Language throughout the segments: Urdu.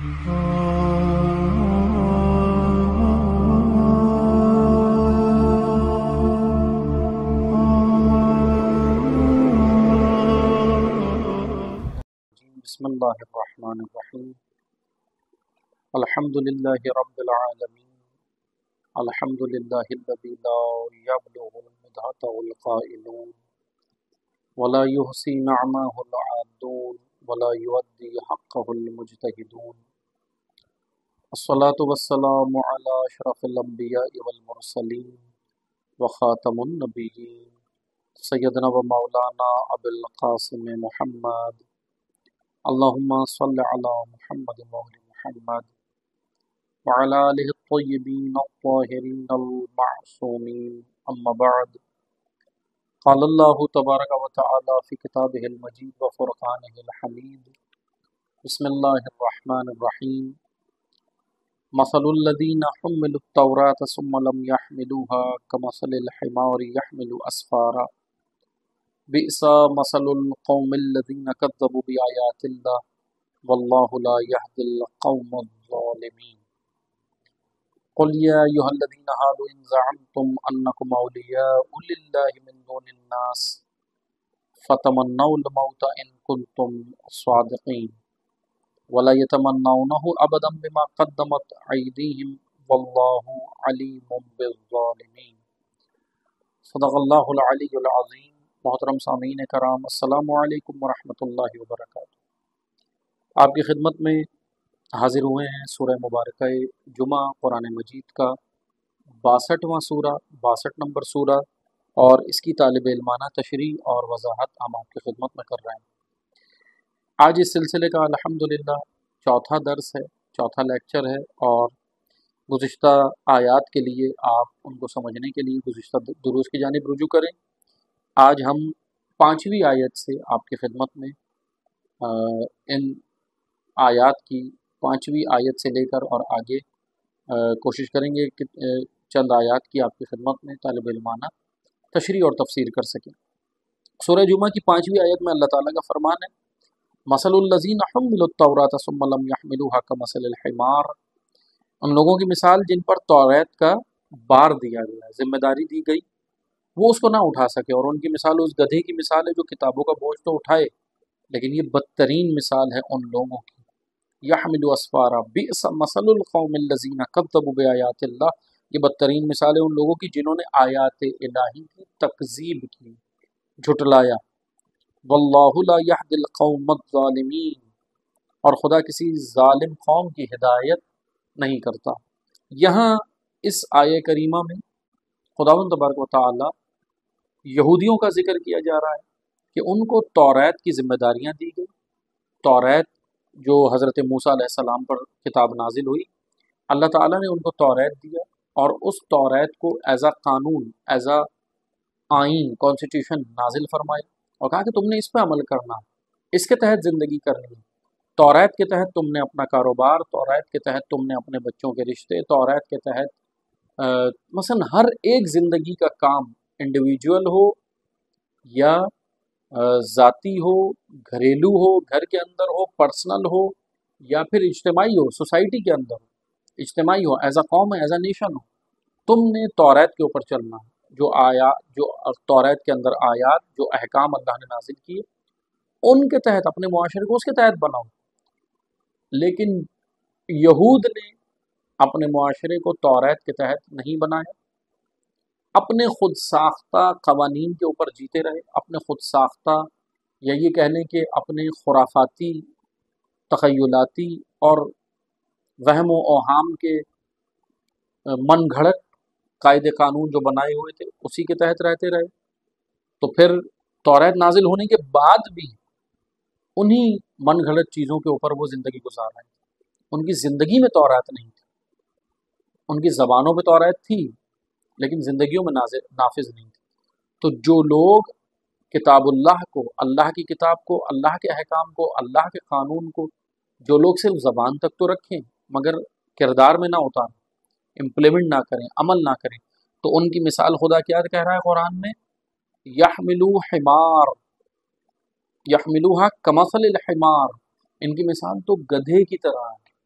بسم اللہ الرحمن الرحیم الحمد للہ رب العالمین الحمد للہ الذی لا یبلغ المدحة القائلون ولا یحصی نعمه العادون ولا یؤدی حقه المجتہدون الصلاة والسلام علی اشرف الانبیاء والمرسلین وخاتم النبیین سیدنا و مولانا ابو القاسم محمد اللہم صل علی محمد وآل محمد وعلى آلہ الطیبین الطاہرین المعصومین اما بعد قال اللہ تبارک و تعالی فی کتابہ المجید وفرقانہ الحمید بسم اللہ الرحمن الرحیم مثل الذین حملوا التوراة ثم لم يحملوها كمثل الحمار يحمل اسفارا بئس مثل القوم الذين كذبوا بآيات الله والله لا يهدي القوم الظالمين قل يا أيها الذين هادوا إن زعمتم أنكم أولياء لله من دون الناس فتمنوا الموت إن كنتم صادقين ولا يتمنونه أبدا بما قدمت أيديهم والله عليم بالظالمين صدق الله العلي العظيم محترم سامعین کرام السلام علیکم ورحمۃ اللہ وبرکاتہ۔ آپ کی خدمت میں حاضر ہوئے ہیں سورہ مبارکہ جمعہ قرآن مجید کا 62واں سورہ 62 نمبر سورہ، اور اس کی طالب علمانہ تشریح اور وضاحت ہم آپ کی خدمت میں کر رہے ہیں۔ آج اس سلسلے کا الحمدللہ چوتھا درس ہے، چوتھا لیکچر ہے، اور گزشتہ آیات کے لیے آپ ان کو سمجھنے کے لیے گزشتہ دروس کی جانب رجوع کریں۔ آج ہم 5ویں آیت سے آپ کی خدمت میں ان آیات کی 5ویں آیت سے لے کر اور آگے کوشش کریں گے کہ چند آیات کی آپ کی خدمت میں طالب علمانہ تشریح اور تفسیر کر سکیں۔ سورہ جمعہ کی 5ویں آیت میں اللہ تعالیٰ کا فرمان ہے مثل الذین حملوا التوراة ثم لم يحملوها كمثل الحمار، ان لوگوں کی مثال جن پر توریت کا بار دیا گیا، ذمہ داری دی گئی، وہ اس کو نہ اٹھا سکے، اور ان کی مثال اس گدھے کی مثال ہے جو کتابوں کا بوجھ تو اٹھائے لیکن یہ بدترین مثال ہے ان لوگوں کی۔ یحمل اسفارا بئس مثل القوم الذین کذبوا بآیات اللہ، یہ بدترین مثال ہے ان لوگوں کی جنہوں نے آیات الہی کی تکذیب کی، جھٹلایا۔ واللہ لا یہدی القوم الظالمین، اور خدا کسی ظالم قوم کی ہدایت نہیں کرتا۔ یہاں اس آیہ کریمہ میں خداوند تبارک و تعالی یہودیوں کا ذکر کیا جا رہا ہے کہ ان کو توریت کی ذمہ داریاں دی گئی۔ توریت جو حضرت موسیٰ علیہ السلام پر کتاب نازل ہوئی، اللہ تعالیٰ نے ان کو توریت دیا، اور اس توریت کو ایز اے قانون، ایز اے آئین، کانسٹیٹیوشن نازل فرمائی، اور کہا کہ تم نے اس پہ عمل کرنا، اس کے تحت زندگی کرنی ہے۔ توریت کے تحت تم نے اپنا کاروبار، توریت کے تحت تم نے اپنے بچوں کے رشتے، توریت کے تحت مثلا ہر ایک زندگی کا کام، انڈیویجول ہو یا ذاتی ہو، گھریلو ہو، گھر کے اندر ہو، پرسنل ہو، یا پھر اجتماعی ہو، سوسائٹی کے اندر ہو، اجتماعی ہو، ایز اے قوم، ایز اے نیشن ہو، تم نے توریت کے اوپر چلنا ہے۔ جو توریت کے اندر آیات، جو احکام اللہ نے نازل کیے، ان کے تحت اپنے معاشرے کو اس کے تحت بناؤ۔ لیکن یہود نے اپنے معاشرے کو توریت کے تحت نہیں بنایا، اپنے خود ساختہ قوانین کے اوپر جیتے رہے، اپنے خود ساختہ، یا یہ کہہ لیں کہ اپنے خرافاتی، تخیلاتی اور وہم و اوہام کے من گھڑت قاعدے قانون جو بنائے ہوئے تھے اسی کے تحت رہتے رہے۔ تو پھر توریت نازل ہونے کے بعد بھی انہی من گھڑت چیزوں کے اوپر وہ زندگی گزار رہے ہیں۔ ان کی زندگی میں توریت نہیں تھی، ان کی زبانوں پہ توریت تھی لیکن زندگیوں میں نافذ نہیں تھی۔ تو جو لوگ کتاب اللہ کو، اللہ کی کتاب کو، اللہ کے احکام کو، اللہ کے قانون کو، جو لوگ صرف زبان تک تو رکھیں مگر کردار میں نہ اتاریں، امپلیمنٹ نہ کریں، عمل نہ کریں، تو ان کی مثال خدا کیا کہہ رہا ہے قرآن میں؟ یحملو حمار، یحملوها کمثل الحمار، ان کی مثال تو گدھے کی طرح ہے۔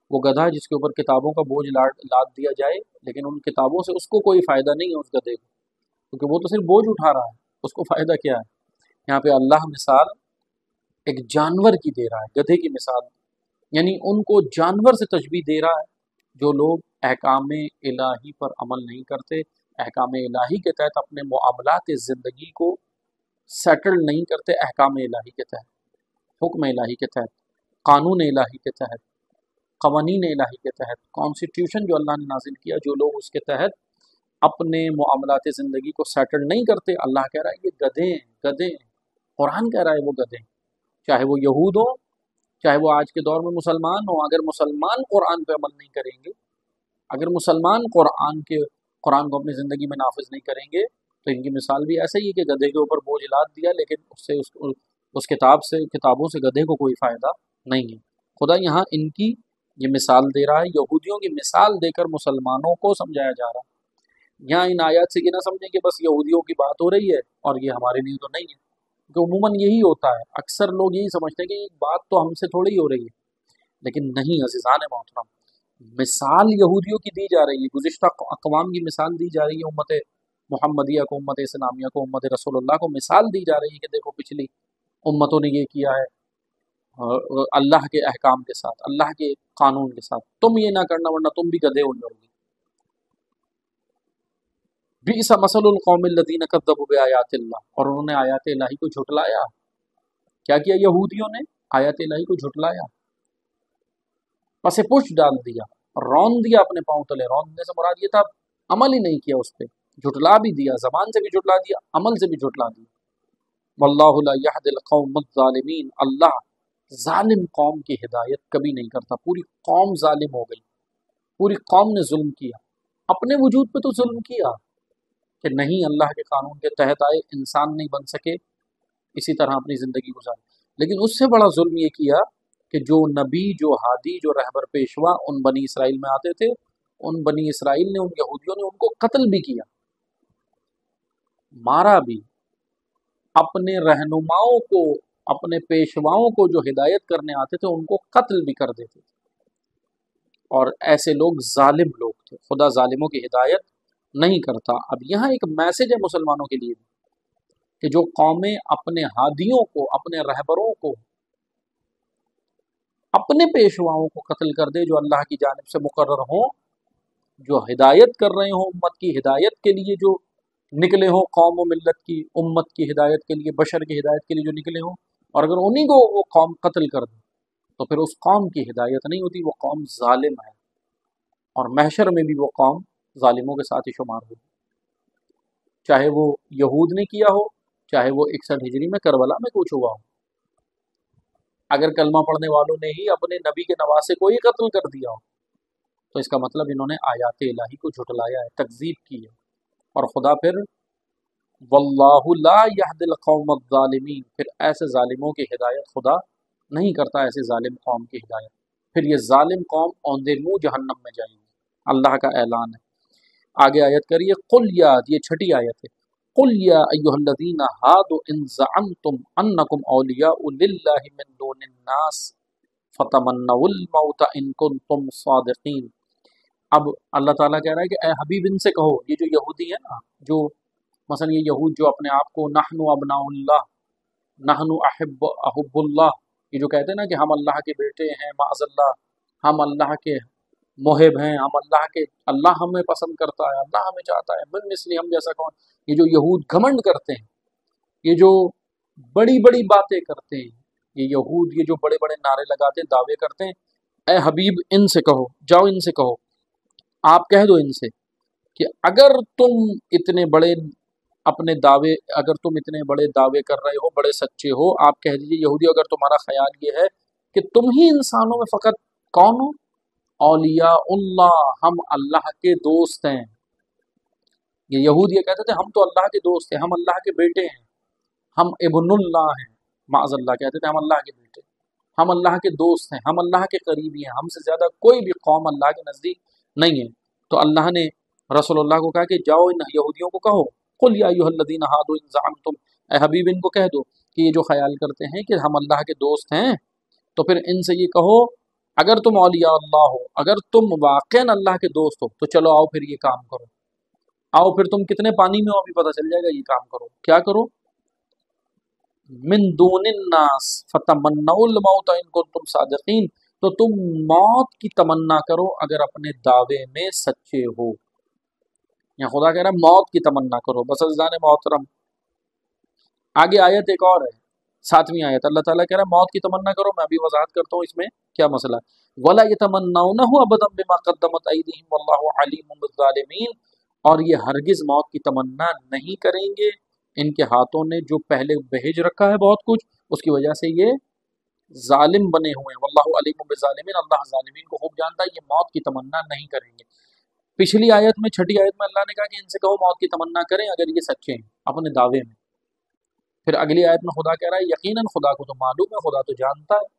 وہ گدھا جس کے اوپر کتابوں کا بوجھ لاد دیا جائے لیکن ان کتابوں سے اس کو کوئی فائدہ نہیں ہے اس گدھے کو، کیونکہ وہ تو صرف بوجھ اٹھا رہا ہے، اس کو فائدہ کیا ہے؟ یہاں پہ اللہ مثال ایک جانور کی دے رہا ہے، گدھے کی مثال، یعنی ان کو جانور سے تشبیہ دے رہا ہے جو لوگ احکام الہی پر عمل نہیں کرتے، احکام الہی کے تحت اپنے معاملات زندگی کو سیٹل نہیں کرتے، احکام الہی کے تحت، حکم الہی کے تحت، قانون الہی کے تحت، قوانین الہی کے تحت، کانسٹیٹیوشن جو اللہ نے نازل کیا، جو لوگ اس کے تحت اپنے معاملات زندگی کو سیٹل نہیں کرتے، اللہ کہہ رہا ہے یہ گدھے ہیں، گدھے ہیں، قرآن کہہ رہا ہے وہ گدھے ہیں، چاہے وہ یہود ہو، چاہے وہ آج کے دور میں مسلمان ہو، اگر مسلمان قرآن پہ عمل نہیں کریں گے، اگر مسلمان قرآن کو اپنی زندگی میں نافذ نہیں کریں گے تو ان کی مثال بھی ایسا ہی ہے کہ گدھے کے اوپر بوجھ لاد دیا لیکن اس کتابوں سے گدھے کو کوئی فائدہ نہیں ہے۔ خدا یہاں ان کی یہ مثال دے رہا ہے، یہودیوں کی مثال دے کر مسلمانوں کو سمجھایا جا رہا ہے۔ یہاں ان آیات سے یہ نہ سمجھیں کہ بس یہودیوں کی بات ہو رہی ہے اور یہ ہمارے لیے تو نہیں ہے، کیونکہ عموماً یہی ہوتا ہے، اکثر لوگ یہی سمجھتے ہیں کہ یہ بات تو ہم سے تھوڑی ہو رہی ہے، لیکن نہیں عزیزان محترم، مثال یہودیوں کی دی جا رہی ہے، گزشتہ اقوام کی مثال دی جا رہی ہے، امت محمدیہ کو، امت اسلامیہ کو، امت رسول اللہ کو مثال دی جا رہی ہے کہ دیکھو پچھلی امتوں نے یہ کیا ہے اللہ کے احکام کے ساتھ، اللہ کے قانون کے ساتھ، تم یہ نہ کرنا ورنہ تم بھی گدھے ہو جاؤ گے۔ بئس مثل القوم الذین کذبوا بآیات اللہ، اور انہوں نے آیات الہی کو جھٹلایا۔ کیا کیا یہودیوں نے؟ آیات الہی کو جھٹلایا، پس پش ڈال دیا، رون دیا اپنے پاؤں تلے، روننے سے مراد یہ تھا عمل ہی نہیں کیا اس پہ، جھٹلا بھی دیا، زبان سے بھی جھٹلا دیا، عمل سے بھی جھٹلا دیا۔ واللہ لا یہدی القوم الظالمین، اللہ ظالم قوم کی ہدایت کبھی نہیں کرتا۔ پوری قوم ظالم ہو گئی، پوری قوم نے ظلم کیا، اپنے وجود پہ تو ظلم کیا کہ نہیں اللہ کے قانون کے تحت آئے، انسان نہیں بن سکے، اسی طرح اپنی زندگی گزاری، لیکن اس سے بڑا ظلم یہ کیا کہ جو نبی، جو ہادی، جو رہبر پیشوا ان بنی اسرائیل میں آتے تھے، ان بنی اسرائیل نے، ان یہودیوں نے ان کو قتل بھی کیا، مارا بھی، اپنے رہنماؤں کو، اپنے پیشواؤں کو جو ہدایت کرنے آتے تھے ان کو قتل بھی کر دیتے تھے، اور ایسے لوگ ظالم لوگ تھے۔ خدا ظالموں کی ہدایت نہیں کرتا۔ اب یہاں ایک میسج ہے مسلمانوں کے لیے کہ جو قومیں اپنے ہادیوں کو، اپنے رہبروں کو، اپنے پیشواؤں کو قتل کر دے، جو اللہ کی جانب سے مقرر ہوں، جو ہدایت کر رہے ہوں، امت کی ہدایت کے لیے جو نکلے ہوں، قوم و ملت کی، امت کی ہدایت کے لیے، بشر کی ہدایت کے لیے جو نکلے ہوں، اور اگر انہی کو وہ قوم قتل کر دے تو پھر اس قوم کی ہدایت نہیں ہوتی، وہ قوم ظالم ہے، اور محشر میں بھی وہ قوم ظالموں کے ساتھ ہی شمار ہوگی، چاہے وہ یہود نے کیا ہو، چاہے وہ 61 ہجری میں کربلا میں کچھ ہوا ہو۔ اگر کلمہ پڑھنے والوں نے ہی اپنے نبی کے نواسے کو ہی قتل کر دیا ہو تو اس کا مطلب انہوں نے آیات الہی کو جھٹلایا ہے، تکذیب کی ہے، اور خدا پھر واللہ لا یہدی القوم الظالمین، پھر ایسے ظالموں کی ہدایت خدا نہیں کرتا، ایسے ظالم قوم کی ہدایت، پھر یہ ظالم قوم اوندے منہ جہنم میں جائیں گے، اللہ کا اعلان ہے۔ آگے آیت کریے، قل یا، یہ چھٹی آیت ہے، قل یا ایھا الذین ھادوا ان زعمتم انکم اولیاء للہ من دون الناس فتمنوا الموت ان کنتم صادقین۔ اب اللہ تعالیٰ کہہ رہا ہے کہ اے حبیب ان سے کہو، یہ جو یہودی ہے نا، جو مثلا یہ یہود جو اپنے آپ کو نحن ابناء اللہ، نحن احب اللہ، یہ جو کہتے ہیں نا کہ ہم اللہ کے بیٹے ہیں، معاذ اللہ، ہم اللہ کے محب ہیں، ہم اللہ کے، اللہ ہمیں پسند کرتا ہے، اللہ ہمیں چاہتا ہے، من مثلی، ہم جیسا کون، یہ جو یہود گھمنڈ کرتے ہیں، یہ جو بڑی بڑی باتیں کرتے ہیں، یہ یہود، یہ جو بڑے بڑے نعرے لگاتے ہیں، دعوے کرتے ہیں، اے حبیب ان سے کہو، جاؤ ان سے کہو، آپ کہہ دو ان سے کہ اگر تم اتنے بڑے اپنے دعوے، اگر تم اتنے بڑے دعوے کر رہے ہو، بڑے سچے ہو، آپ کہہ دیجئے یہودی، اگر تمہارا خیال یہ ہے کہ تم ہی انسانوں میں فقط کون ہو، اولیاء اللہ، ہم اللہ کے دوست ہیں، یہ یہود یہ کہتے تھے ہم تو اللہ کے دوست ہیں، ہم اللہ کے بیٹے ہیں، ہم ابن اللہ ہیں، معاذ اللہ کہتے تھے ہم اللہ کے بیٹے، ہم اللہ کے دوست ہیں، ہم اللہ کے قریبی ہیں، ہم سے زیادہ کوئی بھی قوم اللہ کے نزدیک نہیں ہے۔ تو اللہ نے رسول اللہ کو کہا کہ جاؤ ان یہودیوں کو کہو، قل یا ایھا الذین ھادوا ان زعمتم، اے حبیب ان کو کہہ دو کہ یہ جو خیال کرتے ہیں کہ ہم اللہ کے دوست ہیں، تو پھر ان سے یہ کہو اگر تم اولیاء اللہ ہو، اگر تم واقعاً اللہ کے دوست ہو تو چلو آؤ پھر یہ کام کرو، آؤ پھر تم کتنے پانی میں ہو ابھی پتہ چل جائے گا، یہ کام کرو، کیا کرو؟ من دون الناس فتمنوا الموت ان کنتم صادقین، تو تم موت کی تمنا کرو اگر اپنے دعوے میں سچے ہو۔ یہاں خدا کہہ رہا ہے موت کی تمنا کرو۔ بس عزیزان محترم، آگے آیت ایک اور ہے، 7ویں آیت، اللہ تعالیٰ کہہ رہا ہے موت کی تمنا کرو۔ میں ابھی وضاحت کرتا ہوں اس میں کیا مسئلہ ہے۔ وَلَا يَتَمَنَّوْنَهُ أَبَدًا بِمَا قَدَّمَتْ أَيْدِيهِمْ وَاللَّهُ عَلِيمٌ بِالظَّالِمِينَ، اور یہ ہرگز موت کی تمنا نہیں کریں گے، ان کے ہاتھوں نے جو پہلے بھیج رکھا ہے بہت کچھ، اس کی وجہ سے یہ ظالم بنے ہوئے ہیں۔ واللہ علیم بالظالمین، اللہ ظالمین کو خوب جانتا ہے، یہ موت کی تمنا نہیں کریں گے۔ پچھلی آیت میں، 6ٹھی آیت میں اللہ نے کہا کہ ان سے کہو موت کی تمنا کریں اگر یہ سچے ہیں اپنے دعوے میں۔ پھر اگلی آیت میں خدا کہہ رہا ہے یقیناً خدا کو تو معلوم ہے، خدا تو جانتا ہے،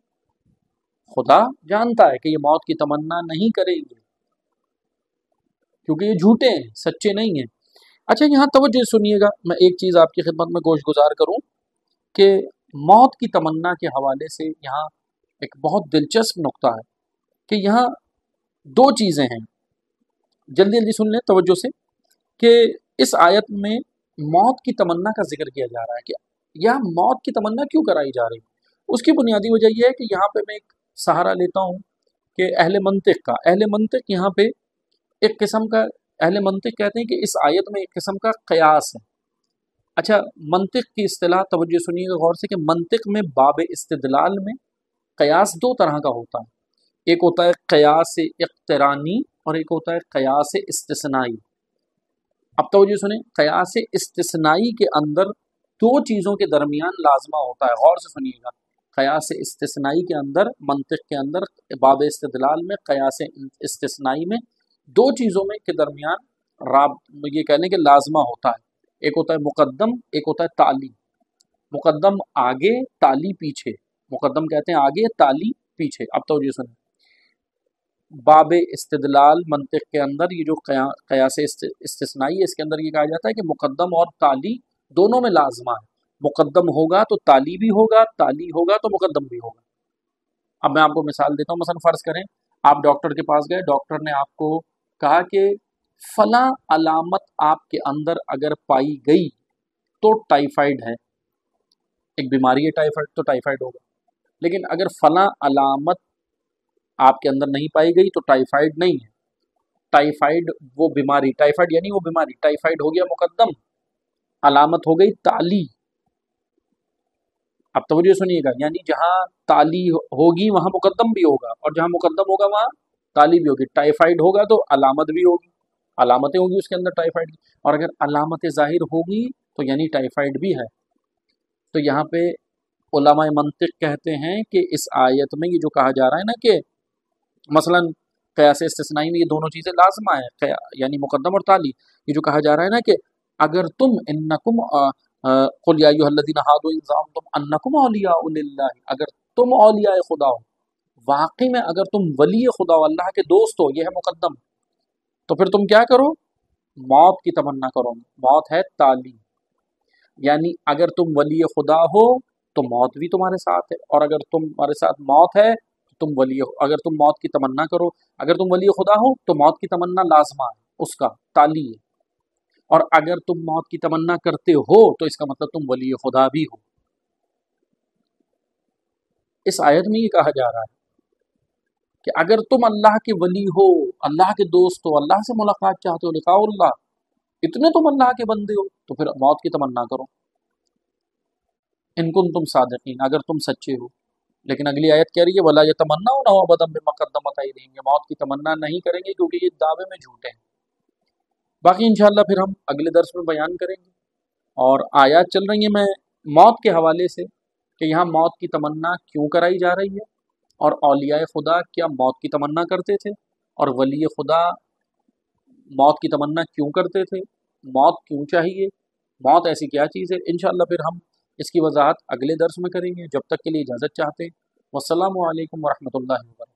خدا جانتا ہے کہ یہ موت کی تمنا نہیں کریں گے کیونکہ یہ جھوٹے ہیں، سچے نہیں ہیں۔ اچھا یہاں توجہ سنیے گا، میں ایک چیز آپ کی خدمت میں گوش گزار کروں کہ موت کی تمنا کے حوالے سے یہاں ایک بہت دلچسپ نقطہ ہے کہ یہاں دو چیزیں ہیں، جلدی جلدی سن لیں توجہ سے، کہ اس آیت میں موت کی تمنا کا ذکر کیا جا رہا ہے کہ یہاں موت کی تمنا کیوں کرائی جا رہی ہے۔ اس کی بنیادی وجہ یہ ہے کہ یہاں پہ میں ایک سہارا لیتا ہوں کہ اہل منطق کا، اہل منطق یہاں پہ ایک قسم کا، اہل منطق کہتے ہیں کہ اس آیت میں ایک قسم کا قیاس ہے۔ اچھا منطق کی اصطلاح توجہ سنیے گا غور سے کہ منطق میں باب استدلال میں قیاس دو طرح کا ہوتا ہے، ایک ہوتا ہے قیاس اقترانی اور ایک ہوتا ہے قیاس استثنائی۔ اب توجہ سنیں، قیاس استثنائی کے اندر دو چیزوں کے درمیان لازمہ ہوتا ہے، غور سے سنیے گا۔ قیاس استثنائی کے اندر، منطق کے اندر باب استدلال میں قیاس استثنائی میں دو چیزوں میں کے درمیان یہ کہہ لیں کہ لازمہ ہوتا ہے، ایک ہوتا ہے مقدم، ایک ہوتا ہے تالی۔ مقدم آگے، تالی پیچھے، مقدم کہتے ہیں آگے، تالی پیچھے۔ اب توجہ سنیں، باب استدلال منطق کے اندر یہ جو قیاس استثنائی ہے، اس کے اندر یہ کہا جاتا ہے کہ مقدم اور تالی دونوں میں لازمہ ہے، مقدم ہوگا تو تالی بھی ہوگا، تالی ہوگا تو مقدم بھی ہوگا۔ اب میں آپ کو مثال دیتا ہوں، مثلا فرض کریں آپ ڈاکٹر کے پاس گئے، ڈاکٹر نے آپ کو کہا کہ فلاں علامت آپ کے اندر اگر پائی گئی تو ٹائیفائڈ ہے، ایک بیماری ہے ٹائیفائڈ، تو ٹائیفائڈ ہوگا، لیکن اگر فلاں علامت آپ کے اندر نہیں پائی گئی تو ٹائیفائڈ نہیں ہے۔ ٹائیفائڈ وہ بیماری، ٹائیفائڈ یعنی وہ بیماری، ٹائیفائڈ ہو گیا مقدم، علامت ہو گئی تالی۔ اب توجہ سنیے گا، یعنی جہاں تالی ہوگی وہاں مقدم بھی ہوگا، اور جہاں مقدم ہوگا وہاں تالی بھی ہوگی۔ ٹائیفائڈ ہوگا تو علامت بھی ہوگی، علامتیں ہوگی اس کے اندر ٹائیفائڈ کی، اور اگر علامت ظاہر ہوگی تو یعنی ٹائیفائڈ بھی ہے۔ تو یہاں پہ علماء منطق کہتے ہیں کہ اس آیت میں یہ جو کہا جا رہا ہے نا کہ مثلا قیاس استثنائی میں یہ دونوں چیزیں لازمہ ہیں، یعنی مقدم اور تالی، یہ جو کہا جا رہا ہے نا کہ اگر تم انکم قل یا ایھا الذین ھادوا ان زعمتم انکم اولیاء للہ، اگر تم اولیاء خدا ہو، واقعی میں اگر تم ولی خدا ہو، اللہ کے دوست ہو، یہ ہے مقدم، تو پھر تم کیا کرو؟ موت کی تمنا کرو۔ موت ہے تالی، یعنی اگر تم ولی خدا ہو تو موت بھی تمہارے ساتھ ہے، اور اگر تمہارے ساتھ موت ہے تو تم ولی، اگر تم موت کی تمنا کرو، اگر تم ولی خدا ہو تو موت کی تمنا لازمہ ہے، اس کا تالی ہے، اور اگر تم موت کی تمنا کرتے ہو تو اس کا مطلب تم ولی خدا بھی ہو۔ اس آیت میں یہ کہا جا رہا ہے کہ اگر تم اللہ کے ولی ہو، اللہ کے دوست ہو، اللہ سے ملاقات چاہتے ہو، لقاء اللہ، اتنے تم اللہ کے بندے ہو، تو پھر موت کی تمنا کرو، ان کنتم صادقین، اگر تم سچے ہو۔ لیکن اگلی آیت کہہ رہی ہے وَلَا يَتَمَنَّوْنَهُ أَبَدًا بِمَا قَدَّمَتْ أَيْدِيهِمْ، یہ موت کی تمنا نہیں کریں گے کیونکہ یہ دعوے میں جھوٹے ہیں۔ باقی انشاءاللہ پھر ہم اگلے درس میں بیان کریں گے، اور آیات چل رہی ہیں میں موت کے حوالے سے کہ یہاں موت کی تمنا کیوں کرائی جا رہی ہے، اور اولیاء خدا کیا موت کی تمنا کرتے تھے، اور ولی خدا موت کی تمنا کیوں کرتے تھے، موت کیوں چاہیے، موت ایسی کیا چیز ہے۔ انشاءاللہ پھر ہم اس کی وضاحت اگلے درس میں کریں گے، جب تک کے لیے اجازت چاہتے ہیں۔ والسلام علیکم ورحمۃ اللہ وبرکاتہ۔